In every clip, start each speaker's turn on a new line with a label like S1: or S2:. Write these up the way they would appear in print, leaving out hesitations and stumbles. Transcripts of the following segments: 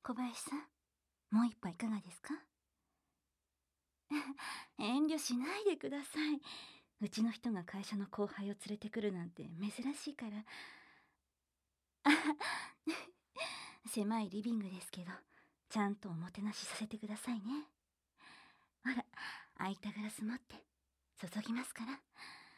S1: 小林さん、もう一杯いかがですか？遠慮しないでください。うちの人が会社の後輩を連れてくるなんて珍しいから。狭いリビングですけど、ちゃんとおもてなしさせてくださいね。ほら、空いたガラス持って注ぎますから。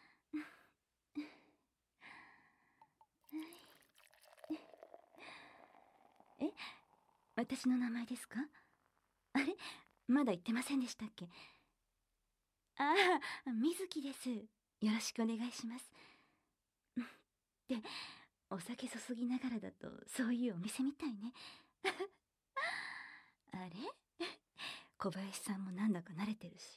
S1: え、私の名前ですか？あれ、まだ言ってませんでしたっけ？ああ、水木です。よろしくお願いします。で、お酒注ぎながらだとそういうお店みたいね。あれ小林さんもなんだか慣れてるし。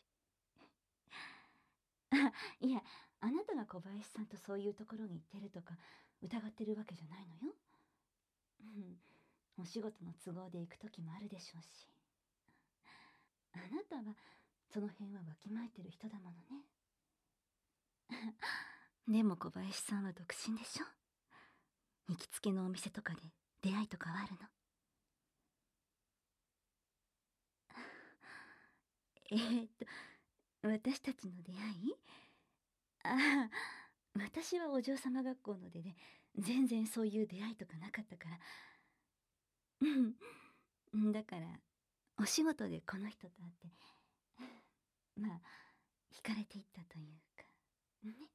S1: いや、あなたが小林さんとそういうところに行ってるとか疑ってるわけじゃないのよ。うん、お仕事の都合で行く時もあるでしょうし。あなたはその辺はわきまえてる人だものね。でも小林さんは独身でしょ。行きつけのお店とかで出会いとかはあるの？私たちの出会い？ああ、私はお嬢様学校のでね、全然そういう出会いとかなかったから。うん。だから、お仕事でこの人と会って、まあ、惹かれていったというか、ね。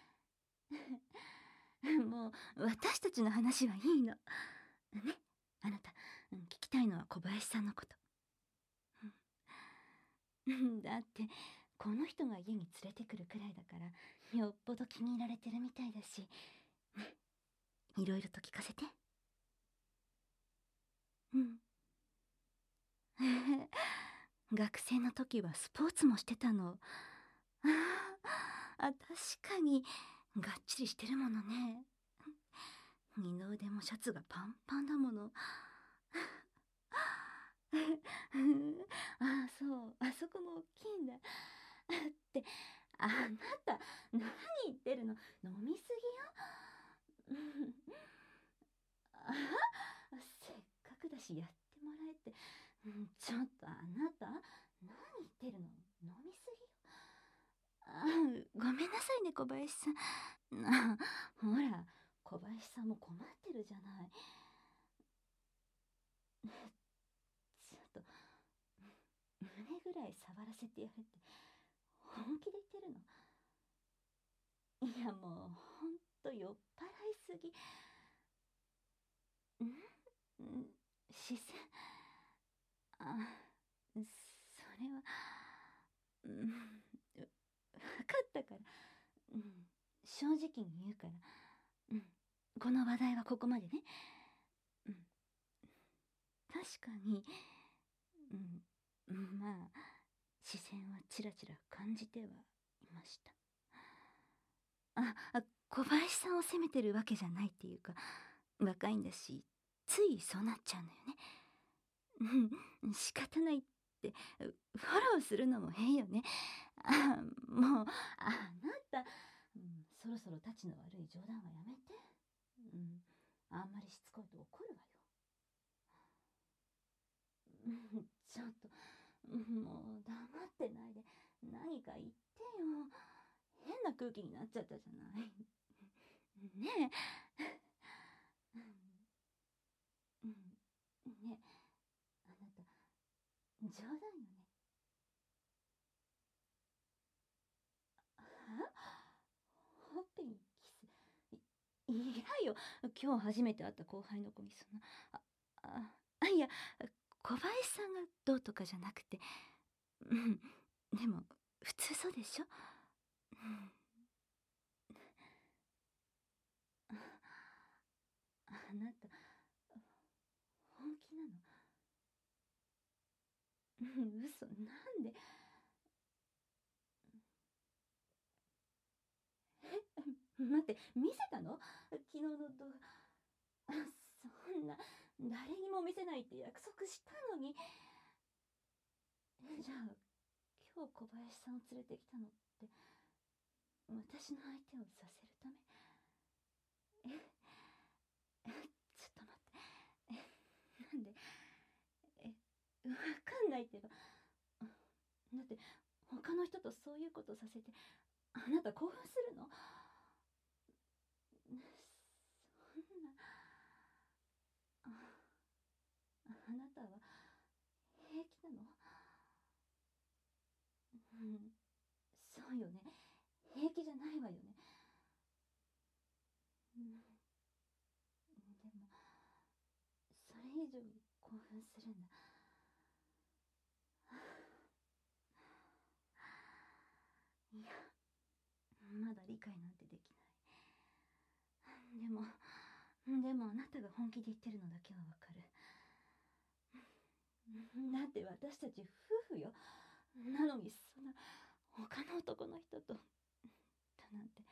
S1: もう、私たちの話はいいの。ね。あなた、聞きたいのは小林さんのこと。だって、この人が家に連れてくるくらいだから、よっぽど気に入られてるみたいだし、ね、いろいろと聞かせて。うん。学生の時はスポーツもしてたの。確かに、がっちりしてるものね。二の腕もシャツがパンパンだもの。そう、あそこも大きいんだ。って、あなた、何言ってるの？飲みすぎよ。せっかくだしやってもらえって。ちょっとあなた、何言ってるの？飲みすぎよ。ごめんなさいね、小林さん。ほら、小林さんも困ってるじゃない。ちょっと、胸ぐらい触らせてやれって本気で言ってるの？いやもうほんと酔っ払いすぎ。視線、あ、それは、分かったから、正直に言うから、この話題はここまでね。うん、確かに、まあ視線はちらちら感じてはいました。小林さんを責めてるわけじゃないっていうか、若いんだし、ついそうなっちゃうのよね。仕方ないって、フォローするのも変よね。もう、あなた、そろそろたちの悪い冗談はやめて。あんまりしつこいと怒るわよ。ちょっと、もう黙ってないで何か言ってよ。変な空気になっちゃったじゃない。ねえ。ねえ、あなた、冗談よね。ほっぺにキス。いやよ、今日初めて会った後輩の子にそんな。いや、小林さんがどうとかじゃなくて、でも普通そうでしょ？あなた本気なの？嘘、なんで？待って、見せたの？昨日の動画。そんな、誰にも見せないって約束したのに。じゃあ今日小林さんを連れてきたのって私の相手をさせるため？ちょっと待って。なんでいうことさせてあなた興奮するの？そんな、あなたは平気なの？うん、そうよね。平気じゃないわよね。うん、でも、それ以上に興奮するんだ。いや、まだ理解なんてできない。でもあなたが本気で言ってるのだけはわかる。だって私たち夫婦よ。なのにそんな他の男の人とだなんて。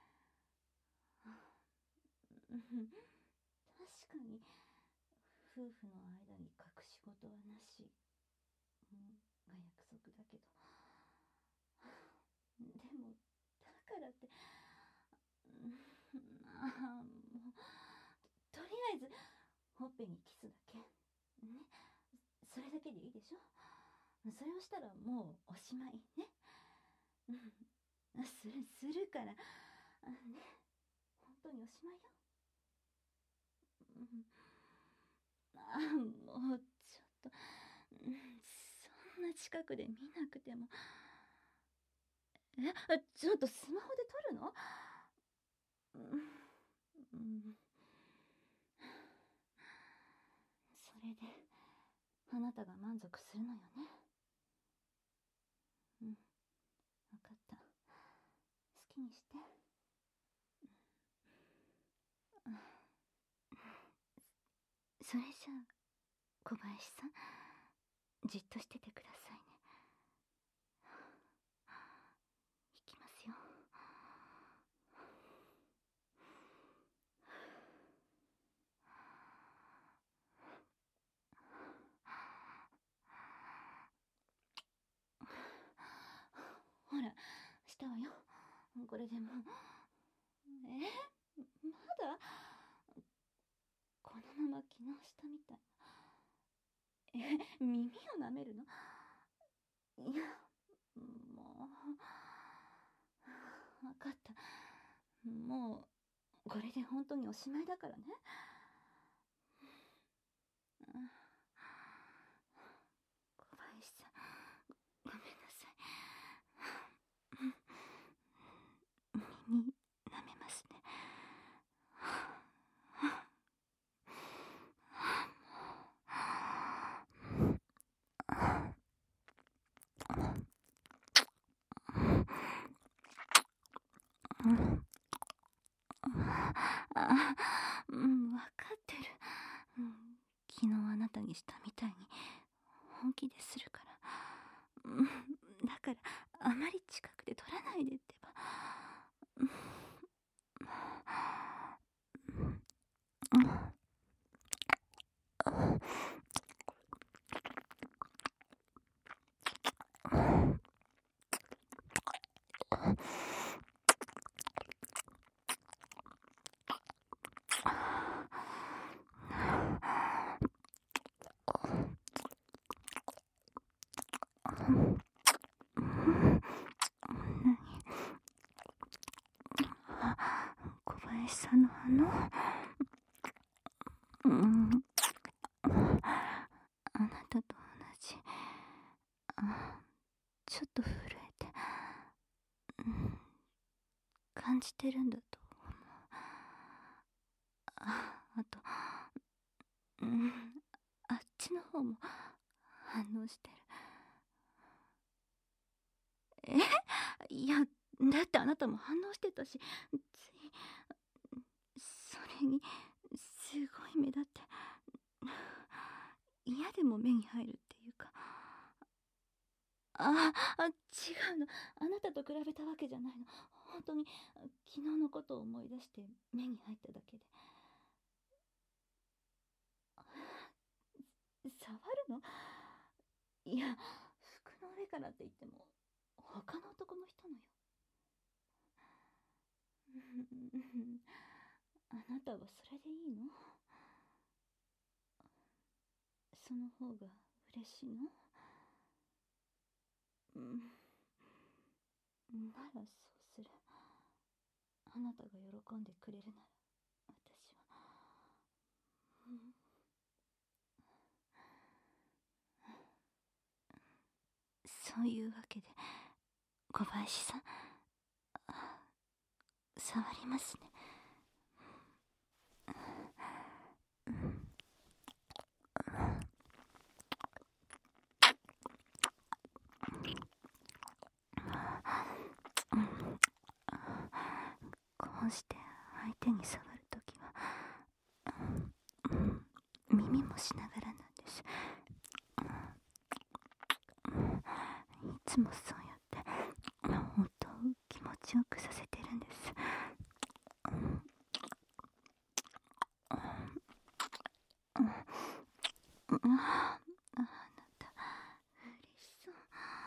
S1: うん、確かに夫婦の間に隠し事はなし、が約束だけど、でもだからって、もうとりあえずほっぺにキスだけね、それだけでいいでしょ。それをしたらもうおしまいね。するからね、本当におしまいよ。うん、もうちょっと、そんな近くで見なくても。ちょっとスマホで撮るの？うん、それであなたが満足するのよね。うん、分かった。好きにして。それじゃあ小林さん、じっとしててくださいね。いきますよ。ほら、したわよ。これでもまだこのまま昨日したみたい。耳を舐めるの？いや、もう分かった。もうこれで本当におしまいだからね。小林さん、ごめんなさい。耳舐めますね。分かってる。昨日あなたにしたみたいに本気でするから。だからあまり近くで撮らないでってば。小林さんのあなたと同じ。ちょっと震えて、感じてるんだと思う。あと、あっちの方も反応してる。いや、だってあなたも反応してたし、それにすごい目立って、嫌でも目に入るっていうか。違うの。あなたと比べたわけじゃないの。本当に昨日のことを思い出して目に入っただけで。触るの？いや、服の上からって言っても他の男の人のよ。あなたはそれでいいの？その方が嬉しいの？ ならそうする。あなたが喜んでくれるなら私は、うん、そういうわけで小林さん、触りますね。こうして相手に触るときは、耳もしながらなんです。いつもそうやって本当気持ちよくさせてるんです。あなた嬉しそう。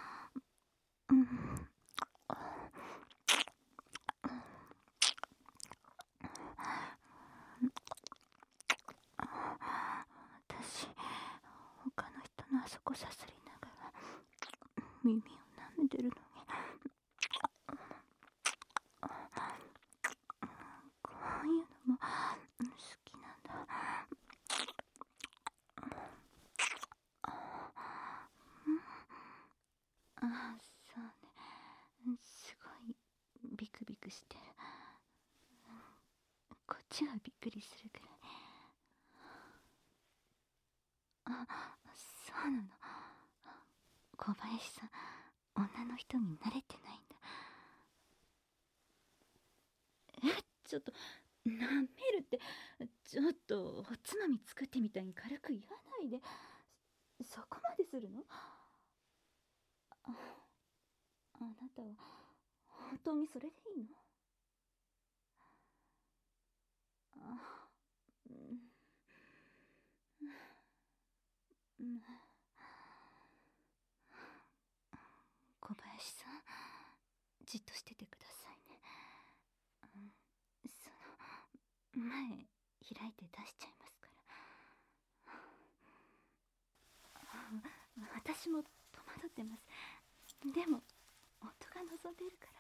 S1: 私、他の人のあそこさすりながら耳を舐めてるのに、こういうのも好きなんだ。ああ、そうね。すごいビクビクしてる。こっちがびっくりするくらい。あ、そうなの。小林さん、女の人に慣れてないんだ。ちょっと舐めるって、ちょっとおつまみ作ってみたいに軽く言わないで。そこまでするの？あなたは本当にそれでいいの？あ、うん、うん、小林さん、じっとしててくださいね。その前開いて出しちゃいますから。私も戸惑ってます。でも夫が望んでいるから。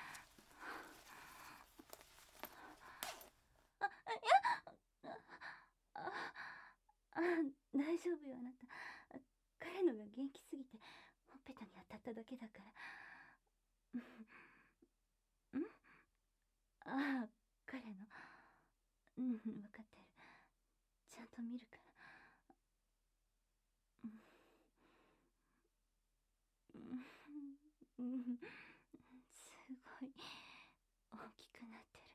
S1: ああ、大丈夫よあなた。彼のが元気すぎてほっぺたに当たっただけだから。んああ、彼の、分かってる。ちゃんと見るから。すごい大きくなってる。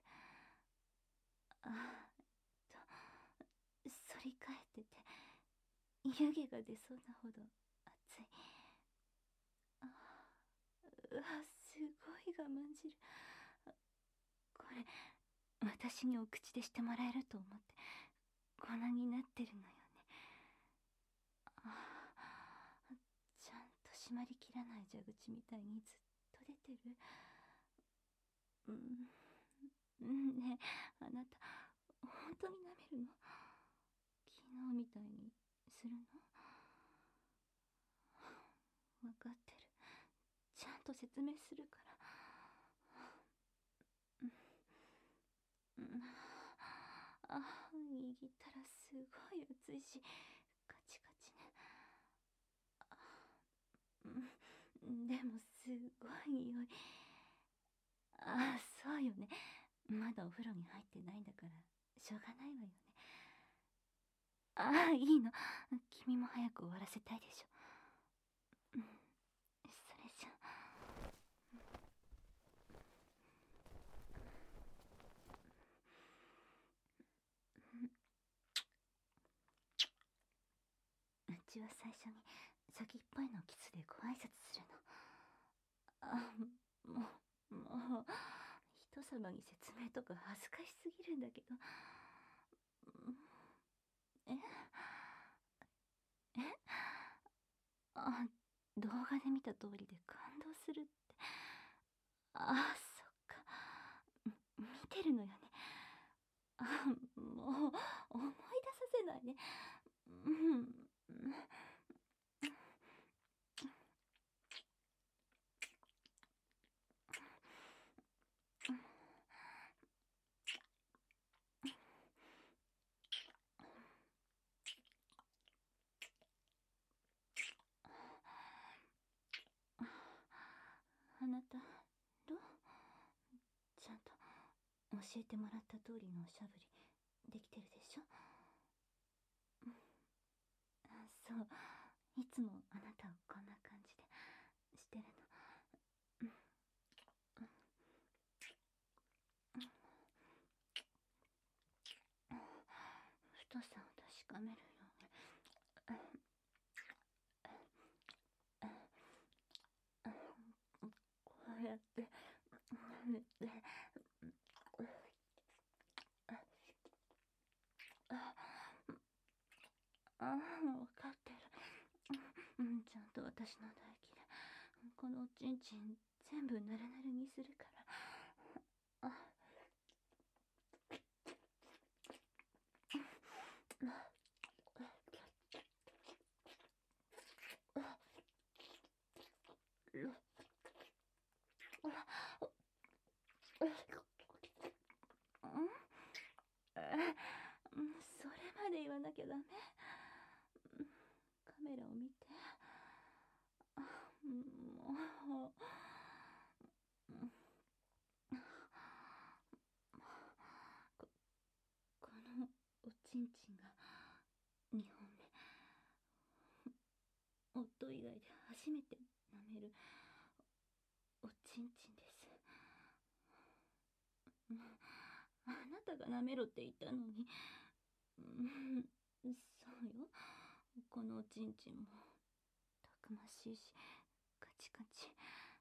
S1: ああ、反り返ってて湯気が出そうなほど熱い。あうわ、すごい我慢汁。これ私にお口でしてもらえると思って粉になってるのよね。ちゃんと閉まりきらない蛇口みたいにずっと出てる。ねえあなた、本当に舐めるの？昨日みたいにするの？分かってる。ちゃんと説明するから。握ったらすごい熱いしカチカチね。でもすごい匂い。そうよね。まだお風呂に入ってないんだからしょうがないわよね。いいの。君も早く終わらせたいでしょ。それじゃうちは最初に先っぽいのキスでご挨拶するの。もう人様に説明とか恥ずかしすぎるんだけど。ええあ動画で見た通りで感動するって。そっか。見てるのよね。もう思い出させないで。 えてもらった通りのおしゃぶりできてるでしょ。そう、いつもあなたをこんな感じでしてるの。太さを確かめるようにこうやって塗って、分かってる。ちゃんと私の唾液でこのおちんちん全部ぬるぬるにするから。それまで言わなきゃダメ。カメラを見て。もうこのおちんちんが2本目。夫以外で初めて舐めるおちんちんです。あなたが舐めろって言ったのに。そうよ。このおちんちんもたくましいしカチカチ。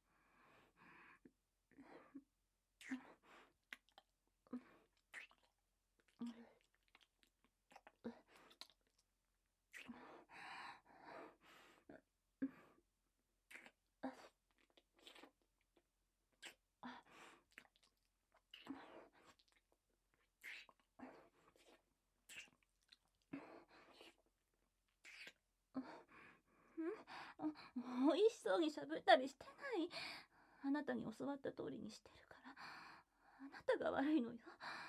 S1: 美味しそうにしゃぶったりしてない。あなたに教わった通りにしてるからあなたが悪いのよ。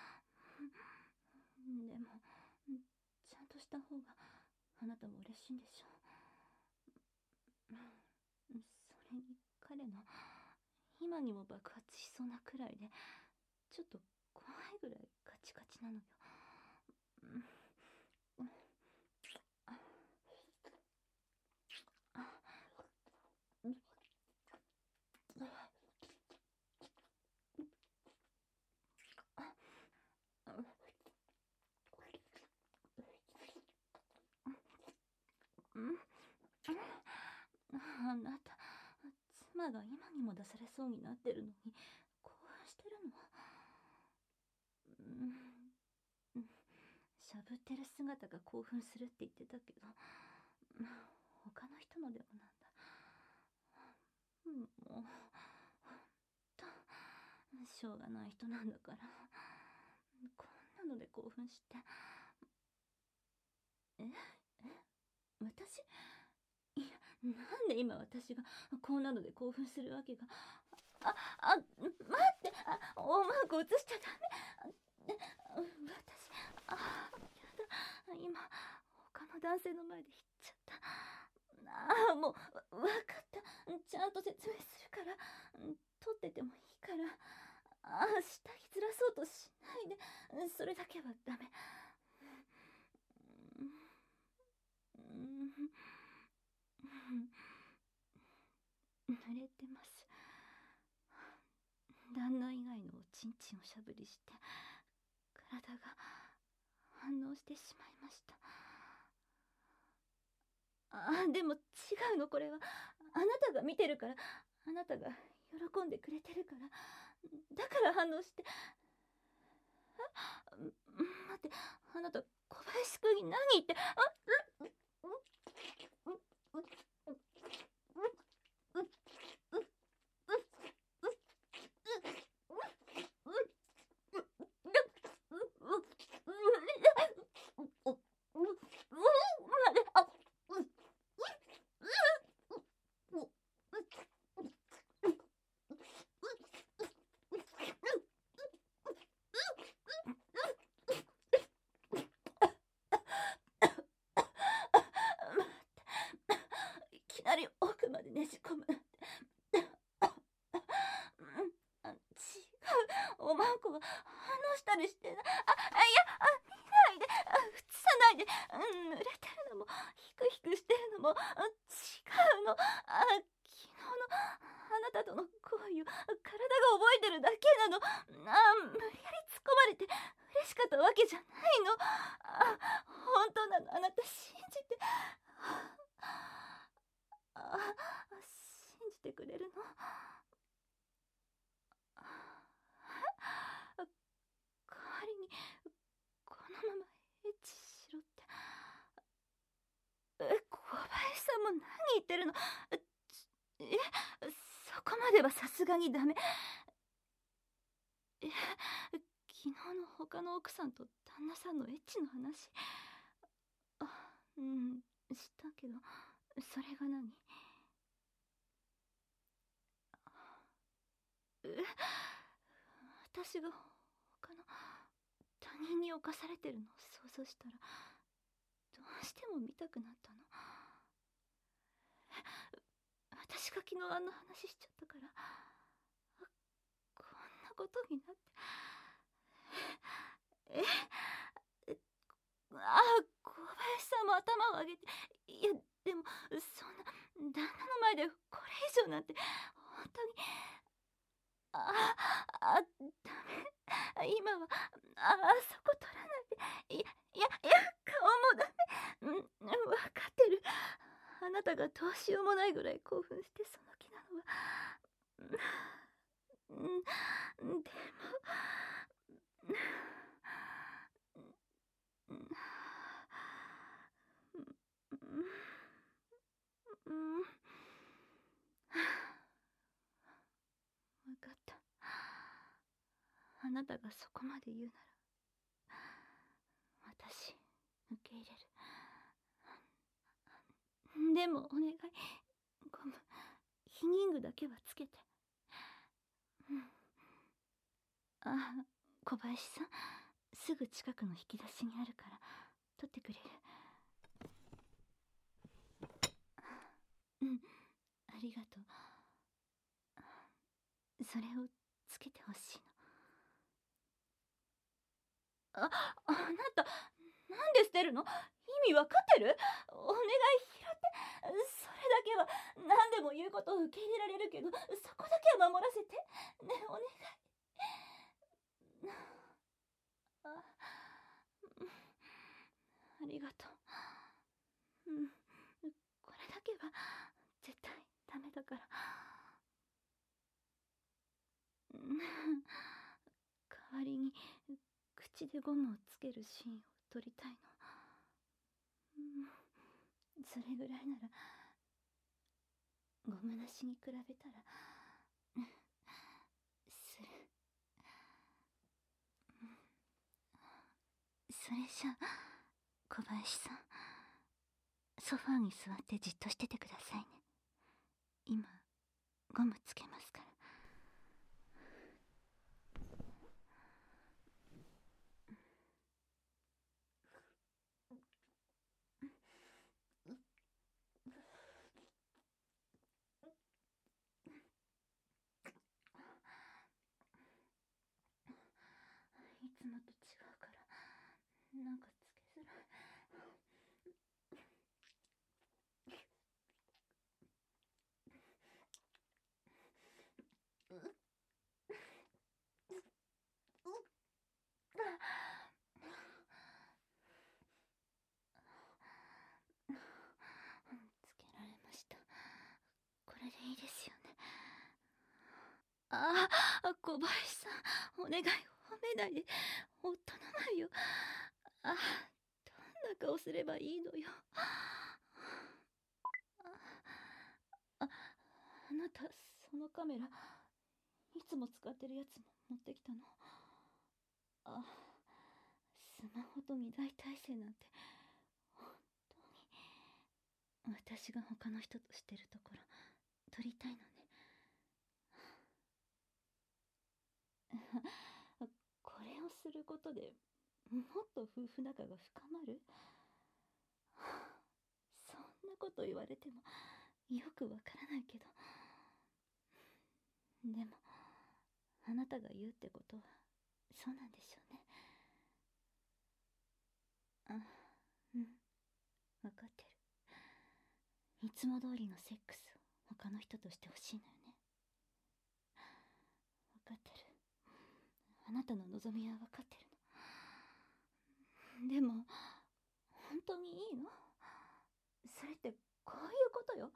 S1: でもちゃんとした方があなたも嬉しいんでしょ。それに彼の今にも爆発しそうなくらいでちょっと怖いぐらいカチカチなのよ。あなた妻が今にも出されそうになってるのに興奮してるの。しゃぶってる姿が興奮するって言ってたけど他の人のでもなんだ。もうほんとしょうがない人なんだから。こんなので興奮して。私いや、なんで今私がこんなので興奮するわけが。待って、おマーク映しちゃダメ。私やだ、今他の男性の前で言っちゃった。もう分かった。ちゃんと説明するから。撮っててもいいから。下着ずらそうとしないで。それだけはダメ。濡れてます。旦那以外のおちんちんをしゃぶりして体が反応してしまいました。でも違うの。これはあなたが見てるから。あなたが喜んでくれてるから。だから反応して。待って、あなた小林くんに何言って。いきなり奥までねじ込むなんて。違う。おまんこは離したりしてな。いや、見ないで、映さないで。濡れてるのも、ヒクヒクしてるのも、違うの。昨日のあなたとの行為を体が覚えてるだけなの。無理やり突っ込まれて嬉しかったわけじゃないの。本当なの。あなた信じて。信じてくれるの？代わりにこのままエッチしろって。小林さんも何言ってるの？そこまではさすがにダメ。昨日の他の奥さんと旦那さんのエッチの話。したけど、それが何？私が他の他人に侵されてるのを想像したら、どうしても見たくなったの。私が昨日あんな話しちゃったから、こんなことになって。小林さんも頭を上げて。いや、でもそんな旦那の前でこれ以上なんて本当に。ダメ。今はそこ取らないで。顔もダメ。分かってる。あなたがどうしようもないぐらい興奮してその気なのは。でも分かった。あなたがそこまで言うなら私受け入れる。でもお願い、ゴム、避妊具だけはつけて。小林さん、すぐ近くの引き出しにあるから取ってくれる？ありがとう。それをつけてほしいの。あなた、なんで捨てるの？意味わかってる？お願い、拾って。それだけは何でも言うことを受け入れられるけど、そこだけは守らせてね。お願い。ありがとう。これだけは絶対ダメだから。代わりに口でゴムをつけるシーンを撮りたいの。それぐらいならゴムなしに比べたらする。それじゃ小林さん、ソファーに座ってじっとしててくださいね。今ゴムつけますから。いつもと違うからなんかつけづらい。つけられました。これでいいですよね。小林さん、お願い、褒めないで。夫の前よ。どんな顔すればいいのよ。あなた、そのカメラいつも使ってるやつも持ってきたの？スマホと見台体制なんて本当に。私が他の人としてるところ撮りたいのね。これをすることでもっと夫婦仲が深まる？そんなこと言われてもよくわからないけど。でもあなたが言うってことはそうなんでしょうね。あ、うん、わかってる。いつも通りのセックスを他の人としてほしいのよね。わかってる。あなたの望みはわかってるの。でも本当にいいの？それってこういうことよ。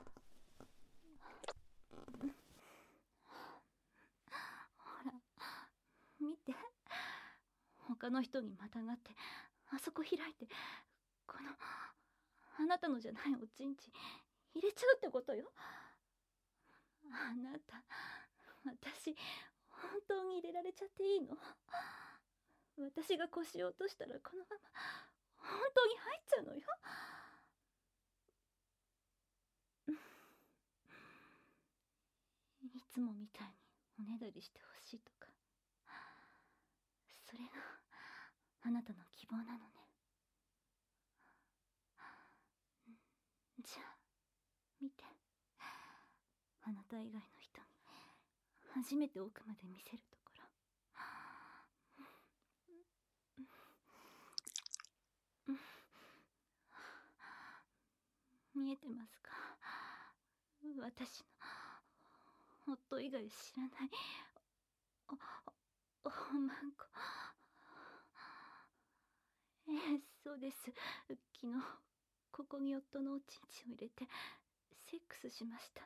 S1: ほら、見て。他の人にまたがってあそこ開いて、このあなたのじゃないおちんち入れちゃうってことよ。あなた、私本当に入れられちゃっていいの？私が腰を落としたらこのまま本当に入っちゃうのよ。いつもみたいにおねだりしてほしいとか、それがあなたの希望なのね。じゃあ見て、あなた以外の人に初めて奥まで見せるところ。見えてますか？私の夫以外知らないおまんこ。そうです。昨日ここに夫のおちんちを入れてセックスしました。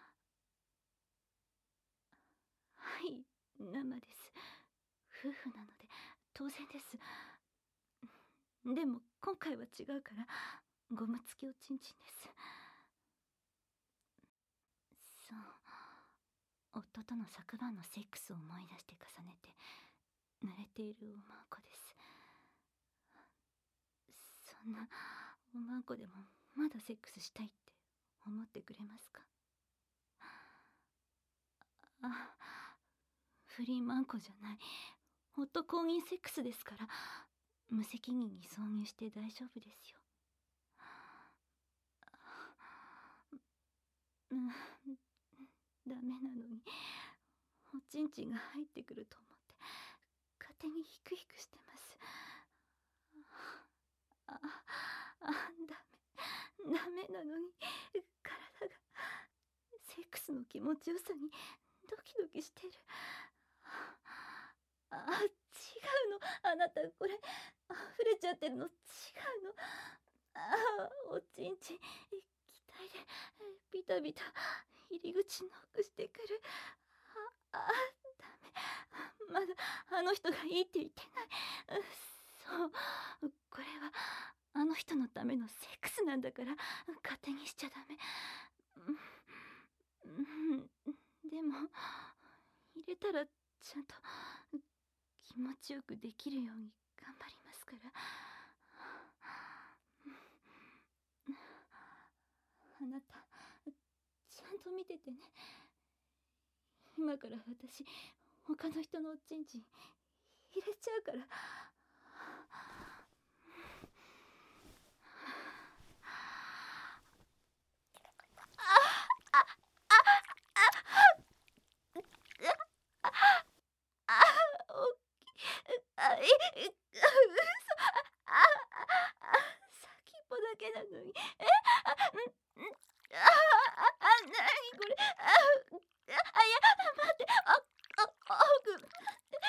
S1: はい、生です。夫婦なので当然です。でも今回は違うからゴム付きおちんちんです。そう、夫との昨晩のセックスを思い出して重ねて濡れているおまんこです。そんなおまんこでもまだセックスしたいって思ってくれますか？あ、不倫マンコじゃない、夫公認セックスですから、無責任に挿入して大丈夫ですよ。ダメなのにおちんちんが入ってくると思って勝手にヒクヒクしてます。ダメなのに体がセックスの気持ちよさにドキドキしてる。違うの、あなたこれ溢れちゃってるの。違うの。おちんちん気体でビタビタ入り口ノックしてくる。ダメ、まだあの人がいいって言ってない。そう、これはあの人のためのセックスなんだから勝手にしちゃダメ。でも入れたらちゃんと気持ちよくできるように頑張りますから。あなたちゃんと見ててね。今から私他の人のおちんちん入れちゃうから。先っぽだけなのに。なにこれ。いや、待って。奥まで。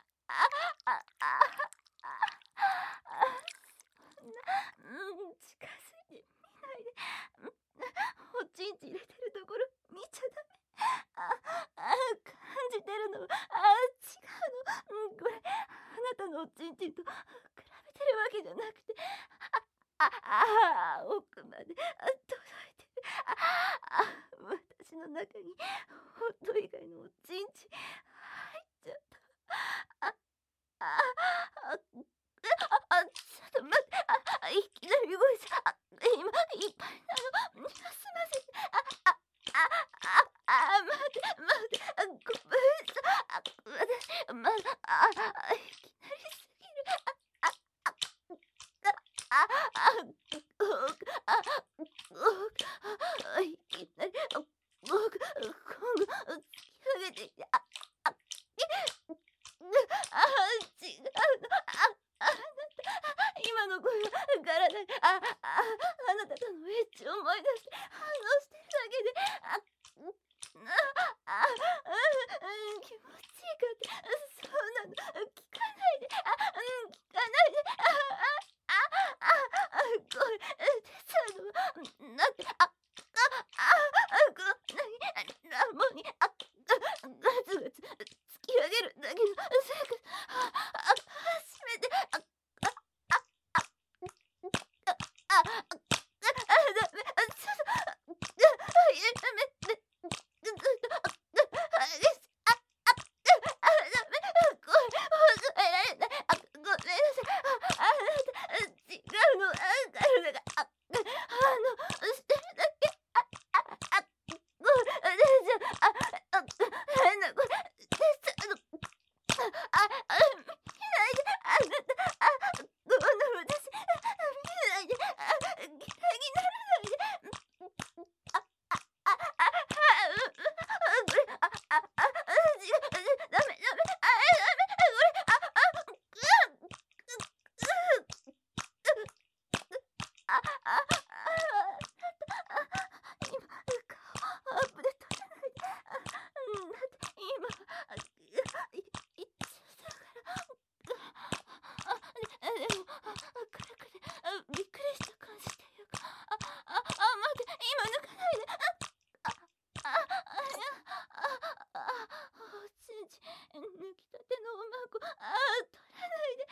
S1: 近づいて見ないで。おちんち入れてるところ見ちゃダメ。感じてるの。違うの。これあなたのおちんちんと比べてるわけじゃなくて、奥まで届いてる。私の中に夫以外のおちんち入っちゃった。ちょっと待って。いきなり動いちゃ今いっぱいなの。すいません。待って。ごめんなさい。私まだいきなりすぎる。いきなり突き上げてきて。 あなたとのエッチを思い出して反応してるだけで、気持ちいいかって、そうなの、聞かないで、聞かないで、これ、出ちゃうの、だって、ラモに、ガツガツ突き上げるだけのセックス、初めて、ダメ、ちょっと、やめて、ダメ、これ、抑えられない、ごめんなさい、あなた、違うの、体が、してるだけ、これ、じゃ、変な、これ、出ちゃうの、見ないで、あなた、こんな私、見ないで、嫌いにならないで、これ、違う、ダメ、ダメ、これ、今、顔、アップで撮らないで、だって今、いつだから、でも、暗くて、びっくりした感じっていうか、待って、今抜かないで、おちんちん、抜きたてのおまんこ、取らないで、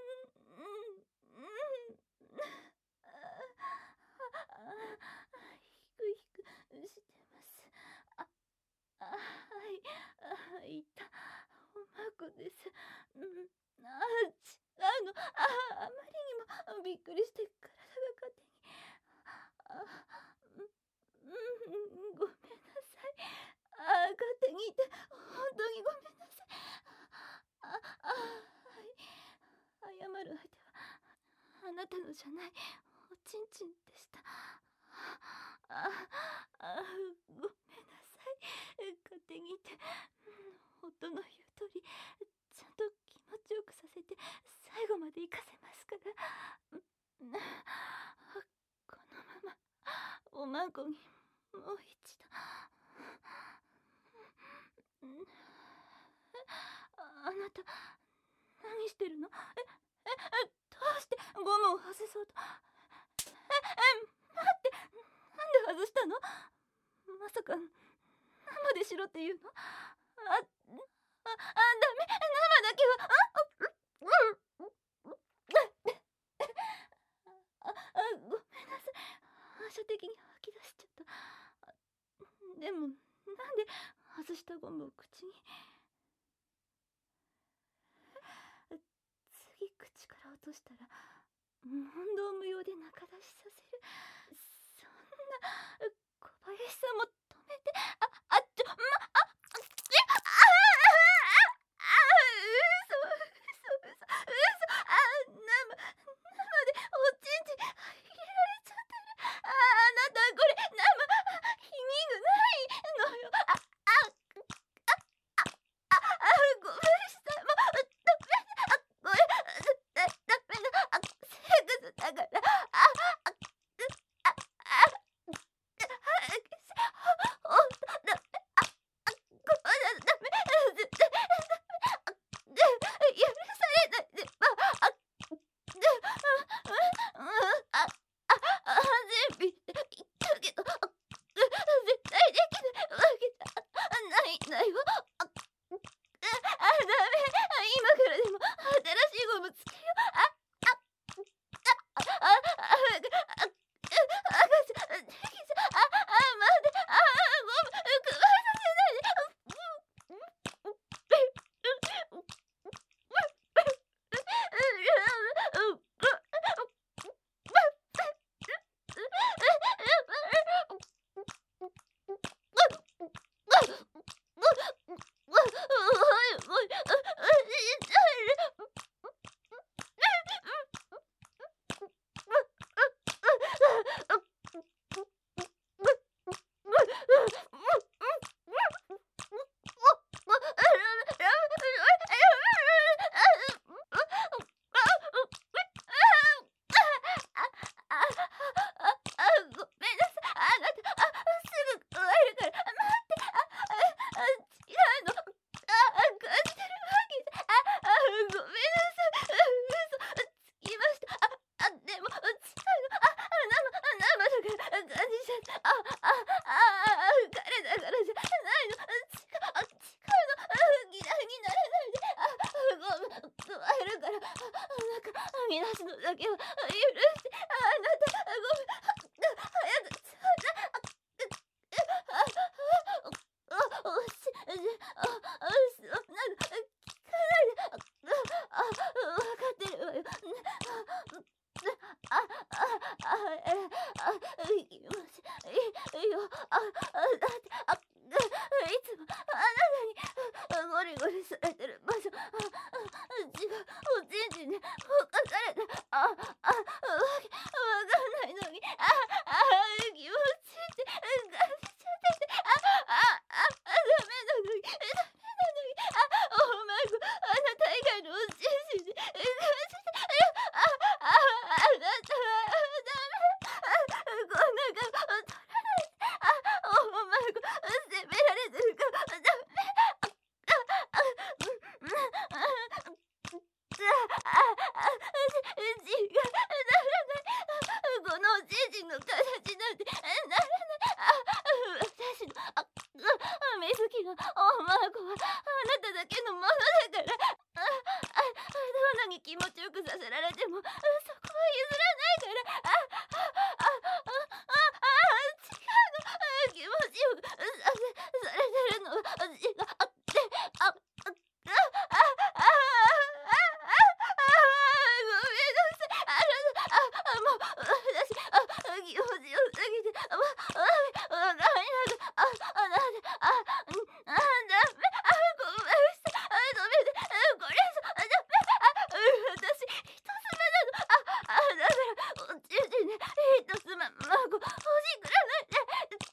S1: ひくひくしてます。はい、いた、おまんこです。違うの、あまりにもびっくりして体が勝手に、ごめんなさい。勝手にいて本当にごめんなさい。はい、謝る相手はあなたのじゃないおちんちんでした。ごめんなさい。勝手にいて、夫の言う通りちゃんと気持ちよくさせて最後まで行かせますから。このままおまんこにもう一度。あなた何してるの？どうしてゴムを外そうと？待って、なんで外したの？まさか生でしろって言うの？ダメ、生だけは、ごめんなさい。反射的に吐き出しちゃった。でもなんで外したゴムを口に。次口から落としたら問答無用で中出しさせる。そんな、小林さんも止めて。生でおちんち入れられちゃってる。あなたこれ生、ヒニングないのよ。ごめんなさい。もうダメ、これダメだ。セックスだから。ほんとダみなしのだけは許してあなたごめん早くそんなの聞かないで分かってるわよ気持ちいいよだっていつもあなたにゴリゴリされてる場所血がおちんちんでほかされたわかんないのに気持ちいいって感じちゃっててダメなのにお前あなた以外のおちんちんで感じてあなたはダメこんな顔取らないでお前責められてるからダメ字がならないこのおちんちんの形なんてならない私の水木のおまごはあなただけのものだからどんなに気持ちよくさせられてもそこは譲らないから違うの気持ちよくされてるのは違ってごめんなさいもう私気持ちよすぎてわかんなくダメごめんなさいダメでこれダメ私人妻なのだからおちんちんで人妻孫欲しくらないで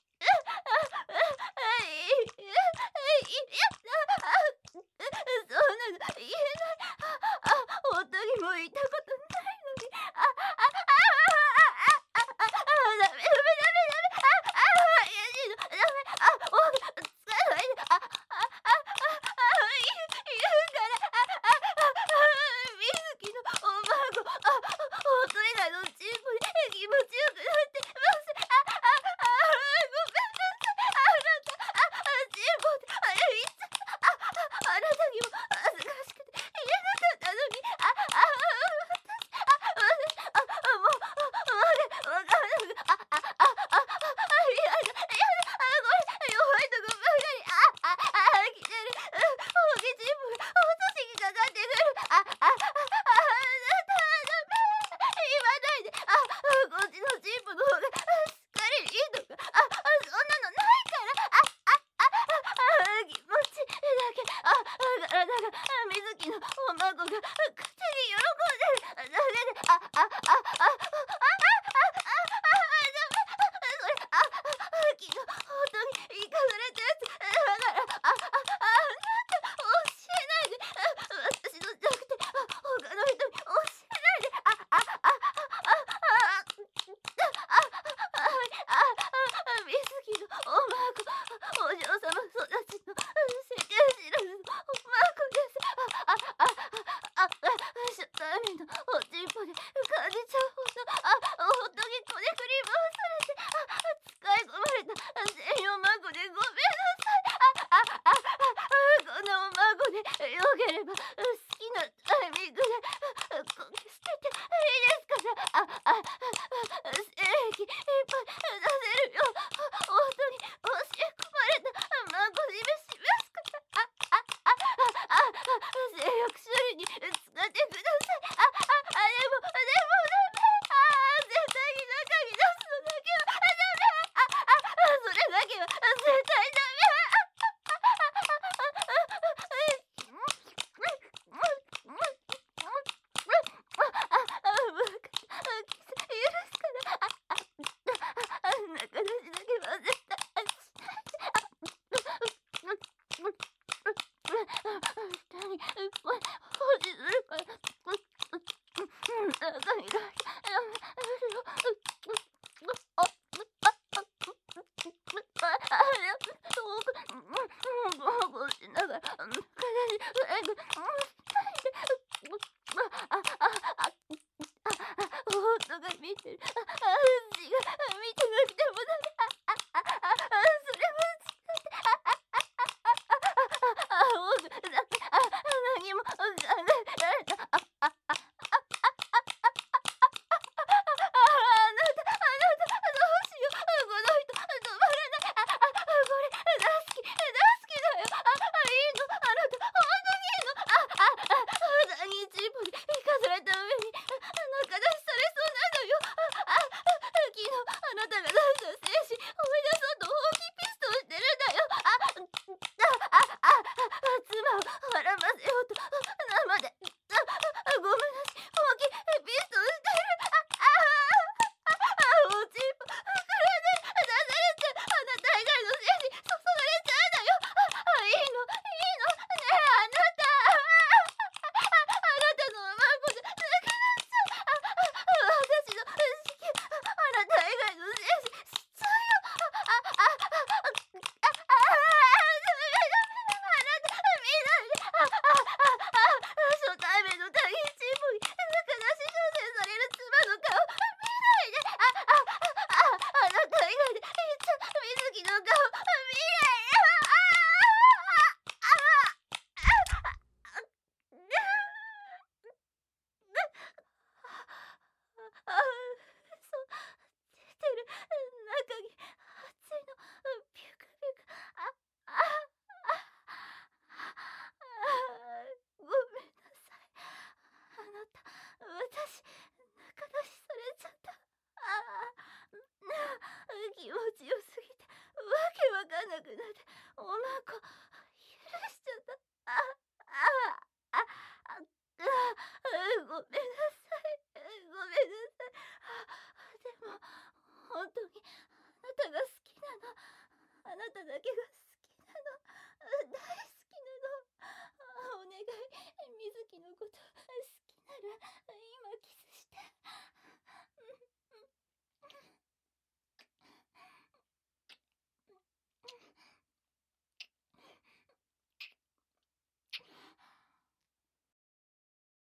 S1: そんなの言えない夫にも言ったことないのにダメ使わないで言うから水木のお孫夫以外のチームで気持ちよくなってますごめんなさいあなたチームで言っちゃったあなたにも恥ずかしくて言えなかったのにわかんなく弱いとこばかり来てる大きチームが落としにかかってくるあなたはダメ言わないでこっちのチームの方がしっかりいいとかそんなのないから気持ちだけ体が水木のお孫が口に喜んでるだけでそれ昨日本当に行かされたやつだからあなた教えないで私のじゃなくて他の人に教えないで水木のお孫お嬢様育ちの世間知らずのお孫です初対面のおちんぽで感じちゃうほど本当にこねくり回されて使い込まれた専用孫でごめんなさいこのお孫でよければ好きなタイミングでこけ捨てていいですから精液いっぱい出せるよ本当に教え込まれた孫にしますから性欲処理に使ってくださいでもダメ絶対に中に出すのだけはダメそれだけは絶対ダメ許すから中出しだけは絶対下に放置するから中にこうしながら夫が見てる私が見てなくてもダメそれは何も考えられただけが